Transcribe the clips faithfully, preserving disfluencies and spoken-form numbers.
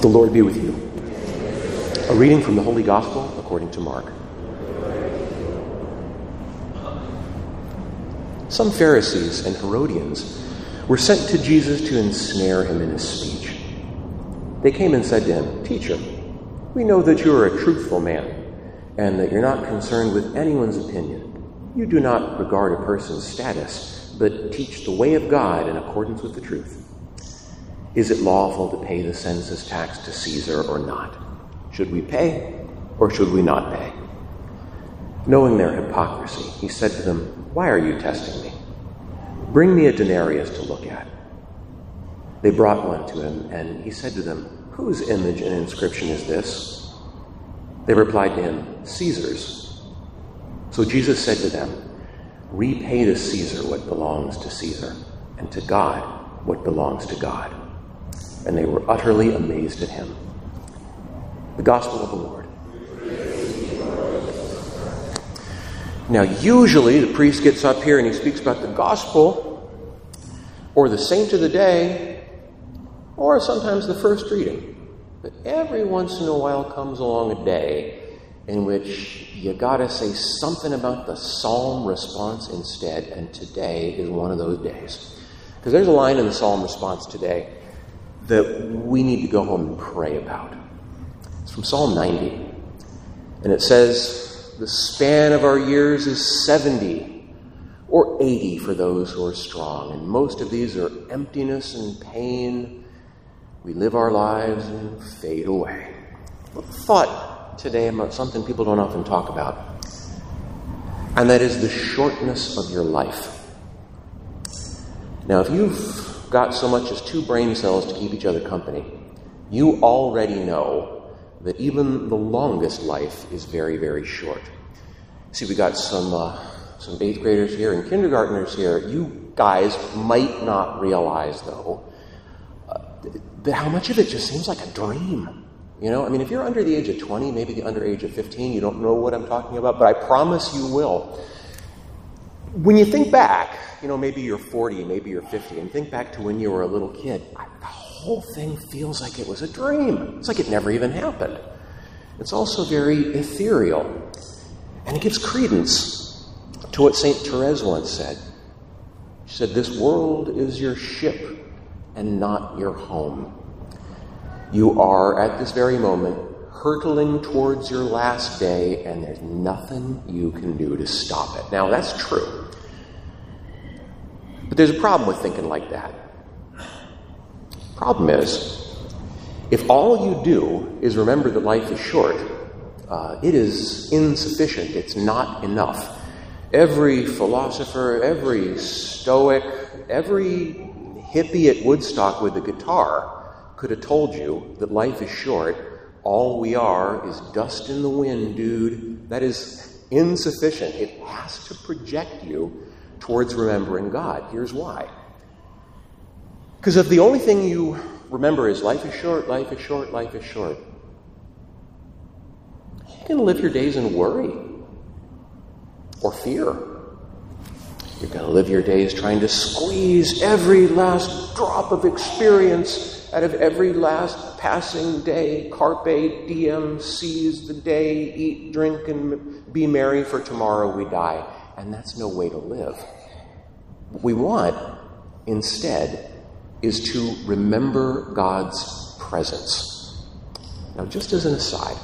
The Lord be with you. A reading from the Holy Gospel according to Mark. Some Pharisees and Herodians were sent to Jesus to ensnare him in his speech. They came and said to him, "Teacher, we know that you are a truthful man, and that you're not concerned with anyone's opinion. You do not regard a person's status, but teach the way of God in accordance with the truth. Is it lawful to pay the census tax to Caesar or not? Should we pay or should we not pay?" Knowing their hypocrisy, he said to them, "Why are you testing me? Bring me a denarius to look at." They brought one to him, and he said to them, "Whose image and inscription is this?" They replied to him, "Caesar's." So Jesus said to them, "Repay to Caesar what belongs to Caesar, and to God what belongs to God." And they were utterly amazed at him. The Gospel of the Lord. Now, usually the priest gets up here and he speaks about the gospel, or the saint of the day, or sometimes the first reading. But every once in a while comes along a day in which you gotta say something about the psalm response instead, and today is one of those days. Because there's a line in the psalm response today that we need to go home and pray about. It's from Psalm ninety. And it says, "The span of our years is seventy or eighty for those who are strong. And most of these are emptiness and pain. We live our lives and fade away." A thought today about something people don't often talk about. And that is the shortness of your life. Now, if you've got so much as two brain cells to keep each other company, you already know that even the longest life is very, very short. See, we got some uh, some eighth graders here and kindergartners here. You guys might not realize, though, uh, that how much of it just seems like a dream. You know, I mean, if you're under the age of twenty, maybe the under age of fifteen, you don't know what I'm talking about, but I promise you will. When you think back, you know, maybe you're forty, maybe you're fifty, and think back to when you were a little kid, the whole thing feels like it was a dream. It's like it never even happened. It's also very ethereal. And it gives credence to what Saint Therese once said. She said, "This world is your ship and not your home. You are, at this very moment, hurtling towards your last day, and there's nothing you can do to stop it." Now, that's true. But there's a problem with thinking like that. Problem is, if all you do is remember that life is short, uh, it is insufficient. It's not enough. Every philosopher, every stoic, every hippie at Woodstock with a guitar could have told you that life is short. All we are is dust in the wind, dude. That is insufficient. It has to project you towards remembering God. Here's why. Because if the only thing you remember is life is short, life is short, life is short, you're going to live your days in worry or fear. You're going to live your days trying to squeeze every last drop of experience out of every last passing day. Carpe diem, seize the day, eat, drink, and be merry, for tomorrow we die. And that's no way to live. What we want, instead, is to remember God's presence. Now, just as an aside,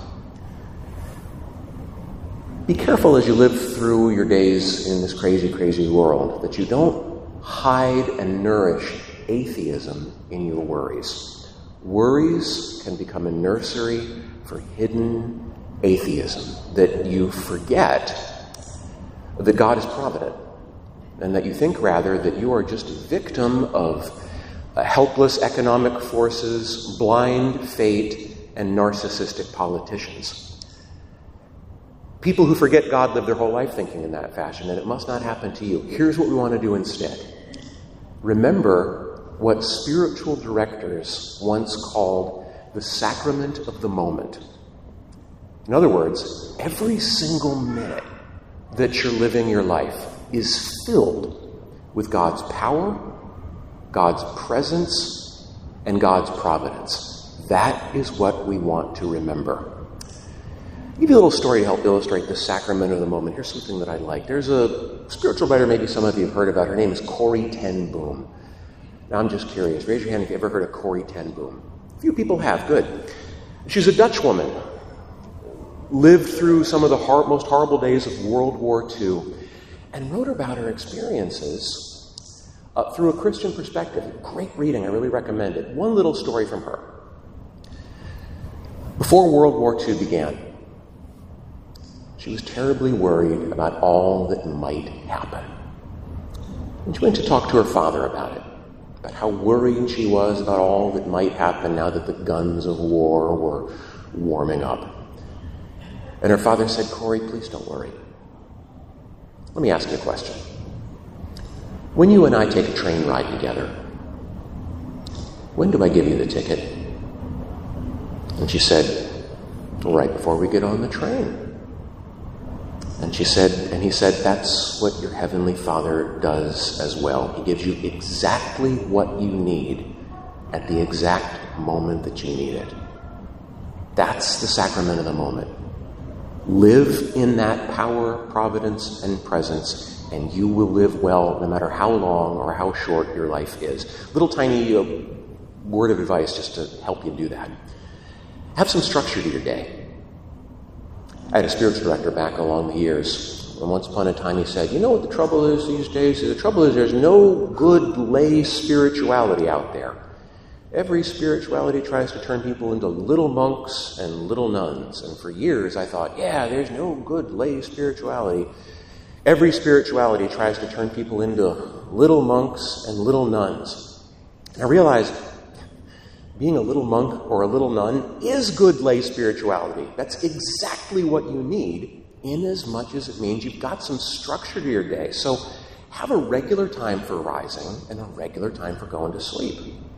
be careful as you live through your days in this crazy, crazy world that you don't hide and nourish atheism in your worries. Worries can become a nursery for hidden atheism, that you forget that God is provident, and that you think rather that you are just a victim of uh, helpless economic forces, blind fate, and narcissistic politicians. People who forget God live their whole life thinking in that fashion, and it must not happen to you. Here's what we want to do instead. Remember what spiritual directors once called the sacrament of the moment. In other words, every single minute that you're living your life is filled with God's power, God's presence, and God's providence. That is what we want to remember. I'll give you a little story to help illustrate the sacrament of the moment. Here's something that I like. There's a spiritual writer, maybe some of you have heard about. Her name is Corrie ten Boom. Now, I'm just curious. Raise your hand if you ever heard of Corrie ten Boom. A few people have. Good. She's a Dutch woman. Lived through some of the hor- most horrible days of World War Two and wrote about her experiences uh, through a Christian perspective. Great reading. I really recommend it. One little story from her. Before World War Two began, she was terribly worried about all that might happen. And she went to talk to her father about it, about how worried she was about all that might happen now that the guns of war were warming up. And her father said, "Corrie, please don't worry. Let me ask you a question. When you and I take a train ride together, when do I give you the ticket?" And she said, "Right before we get on the train." And she said, and he said, "That's what your Heavenly Father does as well. He gives you exactly what you need at the exact moment that you need it. That's the sacrament of the moment. Live in that power, providence, and presence, and you will live well no matter how long or how short your life is." Little tiny uh, word of advice just to help you do that. Have some structure to your day. I had a spiritual director back along the years, and once upon a time he said, "You know what the trouble is these days? The trouble is there's no good lay spirituality out there. Every spirituality tries to turn people into little monks and little nuns." And for years I thought, yeah, there's no good lay spirituality. Every spirituality tries to turn people into little monks and little nuns. And I realized being a little monk or a little nun is good lay spirituality. That's exactly what you need, in as much as it means you've got some structure to your day. So have a regular time for rising and a regular time for going to sleep.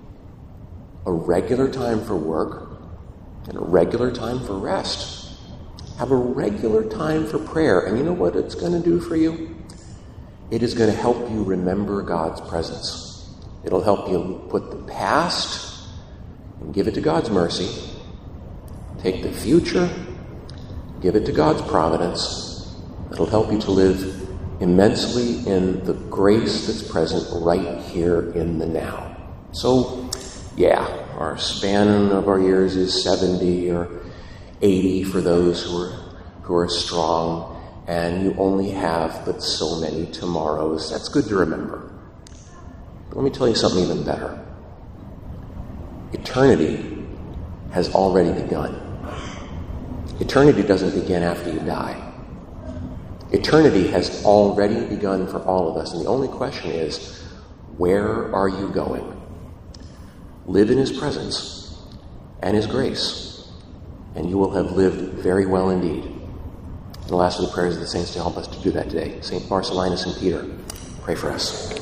A regular time for work and a regular time for rest. Have a regular time for prayer. And you know what it's going to do for you? It is going to help you remember God's presence. It'll help you put the past and give it to God's mercy. Take the future, give it to God's providence. It'll help you to live immensely in the grace that's present right here in the now. So, yeah, our span of our years is seventy or eighty for those who are who are strong, and you only have but so many tomorrows. That's good to remember. But let me tell you something even better. Eternity has already begun. Eternity doesn't begin after you die. Eternity has already begun for all of us, and the only question is, where are you going? Live in His presence and His grace, and you will have lived very well indeed. And lastly, the prayers of the saints to help us to do that today. Saint Marcellinus and Peter, pray for us.